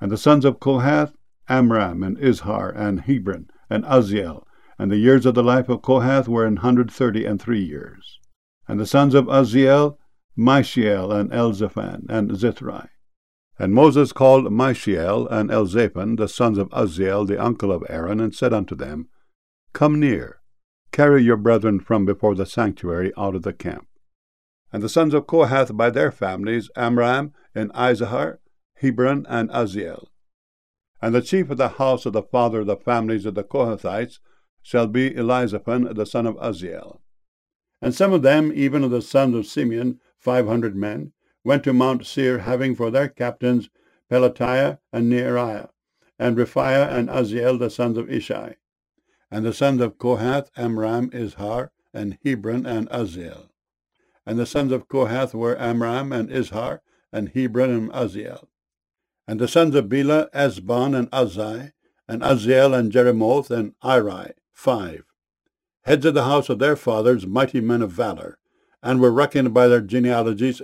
And the sons of Kohath, Amram, and Izhar, and Hebron, and Uzziel. And the years of the life of Kohath were 133 years. And the sons of Uzziel, Mishael, and Elzaphan, and Zithri. And Moses called Mishael and Elzaphan, the sons of Uzziel, the uncle of Aaron, and said unto them, Come near, carry your brethren from before the sanctuary out of the camp. And the sons of Kohath by their families, Amram, and Izhar, Hebron, and Uzziel. And the chief of the house of the father of the families of the Kohathites shall be Elizaphan, the son of Uzziel. And some of them, even of the sons of Simeon, 500 men, went to Mount Seir, having for their captains Pelatiah and Neariah, and Rephaiah and Uzziel, the sons of Ishai. And the sons of Kohath, Amram, Izhar, and Hebron, and Uzziel. And the sons of Kohath were Amram, and Izhar, and Hebron, and Uzziel. And the sons of Bela, Esbon, and Uzzi, and Uzziel, and Jeremoth, and Iri, 5. Heads of the house of their fathers, mighty men of valor, and were reckoned by their genealogies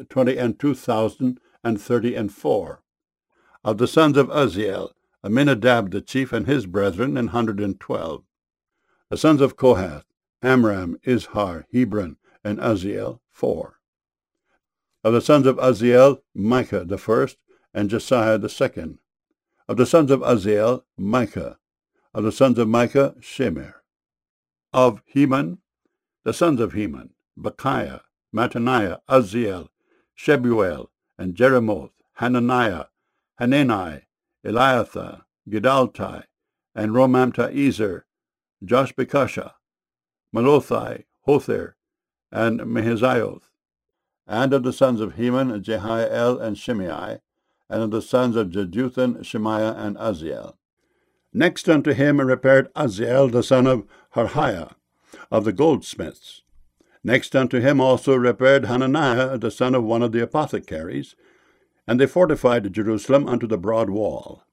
20,034. Of the sons of Uzziel, Aminadab the chief and his brethren, 112. The sons of Kohath, Amram, Izhar, Hebron, and Uzziel, 4. Of the sons of Uzziel, Micah the first, and Josiah the second. Of the sons of Uzziel, Micah. Of the sons of Micah, Shemer. Of Heman, the sons of Heman, Bechiah, Mattaniah, Uzziel, Shebuel, and Jeremoth, Hananiah, Hanani, Eliathah, Gidaltai, and Romamta-Ezer, Joshbekashah, Malothai, Hothir, and Mahazioth. And of the sons of Heman, Jehiel, and Shimei, and of the sons of Jeduthun, Shemaiah, and Uzziel. Next unto him repaired Uzziel, the son of Harhiah, of the goldsmiths. Next unto him also repaired Hananiah, the son of one of the apothecaries, and they fortified Jerusalem unto the broad wall.